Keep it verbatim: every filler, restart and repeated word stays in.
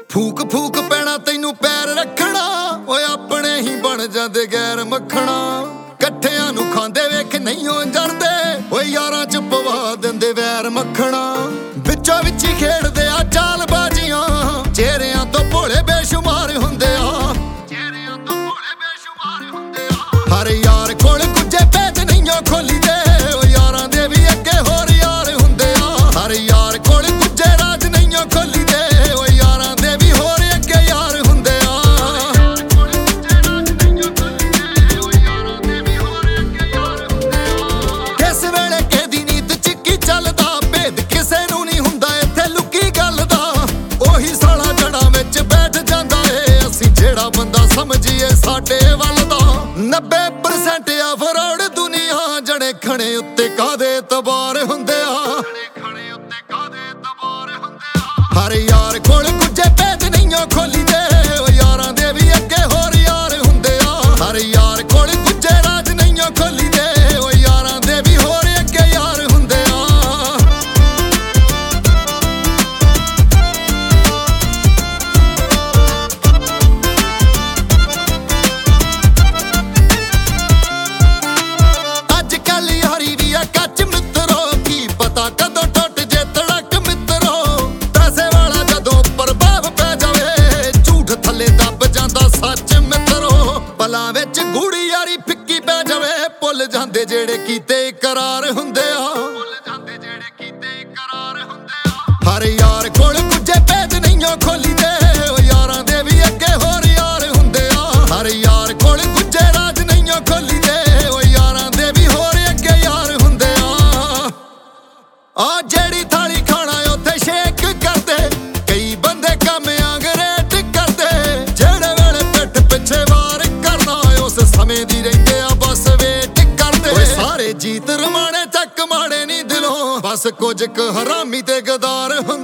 ਫੂਕ ਫੂਕ ਪੈਣਾ ਤੈਨੂੰ ਪੈਰ ਰੱਖਣਾ, ਓਏ ਆਪਣੇ ਹੀ ਬਣ ਜਾਂਦੇ ਗੈਰ ਮੱਖਣਾ। ਇਕੱਠਿਆਂ ਨੂੰ ਖਾਂਦੇ ਵੇਖ ਨਹੀਂ ਹੋ ਜਰਦੇ, ਓਏ ਯਾਰਾਂ ਚ ਪਵਾ ਦਿੰਦੇ ਵੈਰ ਮੱਖਣਾ। ਵਿੱਚੋਂ ਵਿੱਚ ਹੀ ਖੇਡਦੇ ਆ ਚਾਲ ਬਾਜੀਆਂ, ਚਿਹਰਿਆਂ ਤੋਂ ਭੋਲੇ ਬੇਸ਼ੁਮਾਰ ਹੁੰਦੇ ਆ, ਚਿਹਰਿਆਂ ਤੋਂ ਭੋਲੇ ਬੇਸ਼ੁਮਾਰ ਹੁੰਦੇ ਆ। ਹਰ ਯਾਰ ਕੋਲ ਕੁਝੇ ਪੇਜ ਨਹੀਂ ਖੋਲੀ ਦੇ, ਓ ਯਾਰਾਂ ਦੇ ਵੀ ਅੱਗੇ ਹੋਰ ਯਾਰ ਹੁੰਦੇ ਆ। ਹਰ ਯਾਰ ਕੋਲ ਕੁਝੇ ਰਾਜ ਨਹੀਂ ਖੋਲੀ ਦੇ, ਓ ਯਾਰਾਂ ਦੇ ਵੀ ਹੋਰ ਅੱਗੇ ਯਾਰ ਹੁੰਦੇ ਆ। ਕਿਸ ਵੇਲੇ ਕਿਹਦੀ ਨੀਤ ਚ ਕੀ ਚੱਲਦਾ, ਭੇਦ ਕਿਸੇ ਨੂੰ ਨਹੀਂ ਹੁੰਦਾ ਇੱਥੇ ਲੁਕੀ ਗੱਲ ਦਾ। ਉਹੀ ਸਾਲਾ ਜੜਾਂ ਵਿੱਚ ਬੈਠ ਜਾਂਦਾ ਏ, ਅਸੀਂ ਜਿਹੜਾ ਬੰਦਾ ਸਮਝੀਏ ਸਾਡੇ ਵੱਲ ਦਾ। ਨੱਬੇ ਪਰਸੈਂਟ ਆ ਫਰੌਡ ਦੁਨੀਆ, ਜਣੇ ਖਣੇ ਉੱਤੇ ਕਾਦੇ ਤਬਾਰ ਹੁੰਦੇ ਆ। ਹਰ ਯਾਰ ਕੋਲ ਕੁਝੇ ਪੇਜ ਨਹੀਂ ਖੋਲੀ ਦੇ, ਓ ਯਾਰਾਂ ਦੇ ਵੀ ਅੱਗੇ ਹੋਰ ਯਾਰ ਹੁੰਦੇ ਆ। ਹਰ ਯਾਰ ਕੋਲ ਕੁਝੇ ਰਾਜ ਨਹੀਂ ਖੋਲੀ ਦੇ, ਓ ਯਾਰਾਂ ਦੇ ਵੀ ਹੋਰ ਅੱਗੇ ਯਾਰ ਹੁੰਦੇ ਆ। ਅੱਜ ਕੱਲ ਯਾਰੀ ਵੀ ਆ ਕੱਚ ਮਿੱਤਰੋ, ਕੀ ਪਤਾ ਕਦੋਂ ਟੁੱਟ ਜੇ ਤੜਕ ਮਿੱਤਰੋ। ਪੈਸੇ ਵਾਲਾ ਜਦੋਂ ਪ੍ਰਭਾਵ ਪੈ ਜਾਵੇ, ਝੂਠ ਥੱਲੇ ਦੱਬ ਜਾਂਦਾ ਸੱਚ ਮਿੱਤਰੋ। ਪਲਾਂ ਵਿੱਚ ਗੂੜੀ ਯਾਰੀ ਫਿੱਕੀ ਪੈ ਜਾਵੇ, ਭੁੱਲ ਜਾਂਦੇ ਜਿਹੜੇ ਕੀਤੇ ਇਕਰਾਰ ਹੁੰਦੇ ਆ। ਹਰ ਯਾਰ ਕੋਲ ਕੁਝੇ ਪੇਜ ਨਹੀਂ ਖੋਲੀ ਦੇ, ਓ ਯਾਰਾਂ ਦੇ ਵੀ ਅੱਗੇ ਹੋਰ ਯਾਰ ਹੁੰਦੇ ਆ। ਹਰ ਯਾਰ ਕੋਲ ਕੁਝੇ ਰਾਜ ਨਹੀਂ ਖੋਲੀ ਦੇ, ਓ ਯਾਰਾਂ ਦੇ ਵੀ ਹੋਰ ਅੱਗੇ ਯਾਰ ਹੁੰਦੇ ਆ। ਆ ਜਿਹੜੀ ਥਾਲੀ ਖਾਣਾ ਉੱਥੇ ਸ਼ੇਕ ਕਰਦੇ, ਕਈ ਬੰਦੇ ਕੰਮ ਅੰਗਰੇਟ ਕਰਦੇ। ਜਿਹੜੇ ਵੇਲੇ ਪਿੱਠ ਪਿੱਛੇ ਵਾਰ ਕਰਨਾ, ਉਸ ਸਮੇਂ ਦੀ ਰਹਿੰਦੇ ਆ ਬਸ ਵੇਟ ਕਰਦੇ। ਓਏ ਸਾਰੇ ਜੀਤ ਰਮਾਣੇ ਚੱਕ ਮਾੜੇ ਨਹੀਂ ਦਿਲੋਂ, ਬਸ ਕੁਝ ਕੁ ਹਰਾਮੀ ਤੇ ਗਦਾਰ ਹੁੰਦੇ।